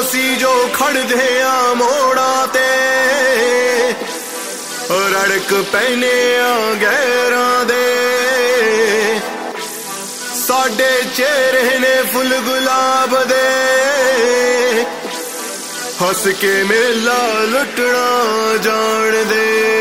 ਅਸੀਂ ਜੋ ਖੜਦੇ ਆ ਮੋੜਾਂ ਤੇ ਰੜਕ ਪੈਨੇ ਆ ਗਹਿਰਾਂ ਦੇ ਸਾਡੇ ਚਿਹਰੇ ਨੇ ਫੁੱਲ ਗੁਲਾਬ ਦੇ ਹੱਸ ਕੇ ਮੇਲਾ ਲੁੱਟਣਾ ਜਾਣਦੇ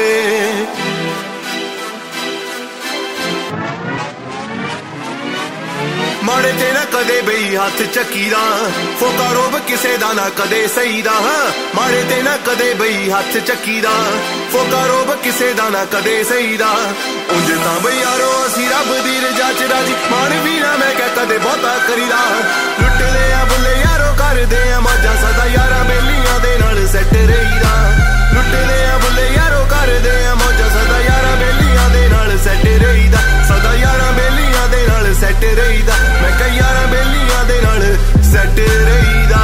ਮਾੜੇ ਤੇ ਨਾ ਕਦੇ ਬਈ ਹੱਥ ਚੱਕੀਦਾ ਫੋਕਾ ਰੋਬ ਕਿਸੇ ਦਾ ਨਾ ਕਦੇ ਸਹੀ ਦਾ ਮਾੜੇ ਤੇ ਨਾ ਕਦੇ ਬਈ ਹੱਥ ਚੱਕੀਦਾ ਫੋਕਾ ਰੋਬ ਕਿਸੇ ਦਾ ਨਾ ਕਦੇ ਸਹੀ ਦਾ ਉਂਝ ਤਾਂ ਬਈ ਯਾਰੋ ਅਸੀਂ ਰੱਬ ਦੀ ਰਜ਼ਾ ਚ ਰਾਜੀ ਮਾਣ ਵੀ ਨਾ ਮੈਂ ਕਹਿ ਕਦੇ ਬਹੁਤਾ ਕਰੀਦਾ ਲੁੱਟਦੇ ਆ ਬੁੱਲੇ ਯਾਰੋ ਕਰਦੇ ਆ ਮੌਜਾਂ ਸਦਾ ਯਾਰਾਂ ਬੇਲੀਆਂ ਦੇ ਨਾਲ ਸੈੱਟ ਰਹੀਦਾ ਲੁੱਟਦੇ ਆ ਬੁੱਲੇ ਯਾਰੋ ਕਰਦੇ ਆ ਮੌਜਾਂ ਸਦਾ ਯਾਰਾਂ ਬੇਲੀਆਂ ਦੇ ਨਾਲ ਸੈੱਟ ਰਹੀਦਾ ਸਦਾ ਯਾਰਾਂ ਬੇਲੀਆਂ ਦੇ ਨਾਲ ਸੈੱਟ ਰਹੀਦਾ ਮੈਂ ਕਿਹਾ ਯਾਰਾਂ ਬੇਲੀਆਂ ਦੇ ਨਾਲ ਸੈੱਟ ਰਹੀਦਾ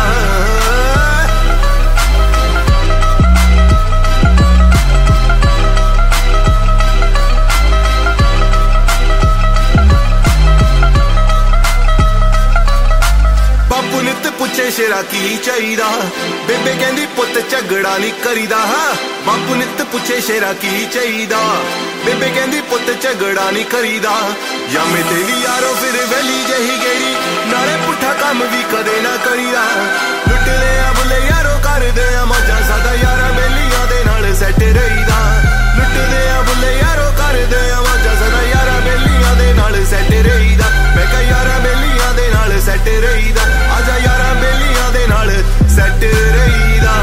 ਬਾਪੂ ਨਿੱਤ ਪੁੱਛੇ ਸ਼ੇਰਾ ਕੀ ਚਾਹੀਦਾ ਬੇਬੇ ਕਹਿੰਦੀ ਪੁੱਤ ਝਗੜਾ ਨਹੀਂ ਕਰੀਦਾ ਬਾਪੂ ਨਿੱਤ ਪੁੱਛੇ ਸ਼ੇਰਾ ਕੀ ਚਾਹੀਦਾ ਬੇਬੇ ਕਹਿੰਦੀ ਪੁੱਤ ਝਗੜਾ ਨਹੀਂ ਕਰੀਦਾ ਯਾਮੇ ਤੇ ਵੀ ਯਾਰੋ ਫਿਰ ਵੈਲੀ ਜਹੀ ਗੇੜੀ ਨਾਲੇ ਪੁੱਠਾ ਕੰਮ ਵੀ ਕਦੇ ਨਾ ਕਰੀਦਾ ਲੁੱਟਦੇ ਆ ਬੁੱਲੇ ਯਾਰੋ ਕਰਦੇ ਆ ਮੌਜਾਂ ਸਦਾ ਯਾਰਾਂ ਬੇਲੀਆਂ ਦੇ ਨਾਲ ਸੈੱਟ ਰਹੀਦਾ ਲੁੱਟਦੇ ਆ ਬੁੱਲੇ ਯਾਰੋ ਕਰਦੇ ਆ ਮੌਜਾਂ ਸਦਾ ਯਾਰਾਂ ਬੇਲੀਆਂ ਦੇ ਨਾਲ ਸੈੱਟ ਰਹੀਦਾ ਮੈਂ ਕਿਹਾ ਯਾਰਾਂ ਬੇਲੀਆਂ ਦੇ ਨਾਲ ਸੈੱਟ ਰਹੀਦਾ ਆਜਾ ਯਾਰਾਂ ਬੇਲੀਆਂ ਦੇ ਨਾਲ ਸੈੱਟ ਰਹੀਦਾ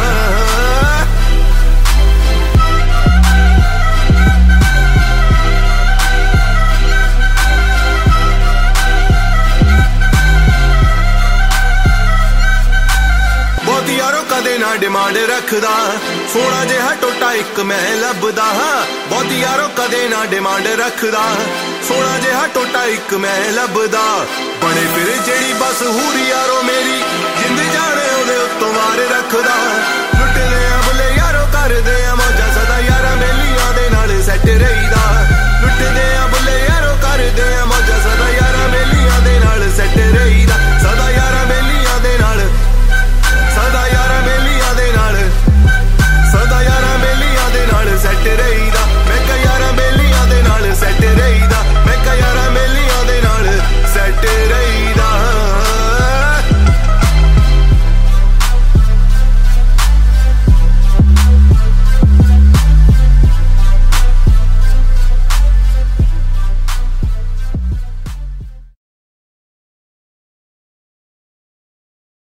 ਯਾਰੋ ਕਦੇ ਨਾ ਡਿਮਾਂਡ ਰੱਖਦਾ ਸੋਹਣਾ ਜਿਹਾ ਟੋਟਾ ਇੱਕ ਮੈਂ ਲੱਭਦਾ ਬਹੁਤ ਯਾਰੋ ਕਦੇ ਨਾ ਡਿਮਾਂਡ ਰੱਖਦਾ ਸੋਹਣਾ ਜਿਹਾ ਟੋਟਾ ਇੱਕ ਮੈਂ ਲੱਭਦਾ ਬਣੇ ਫਿਰ ਜਿਹੜੀ ਬਸ ਹੂਰੀ ਯਾਰੋ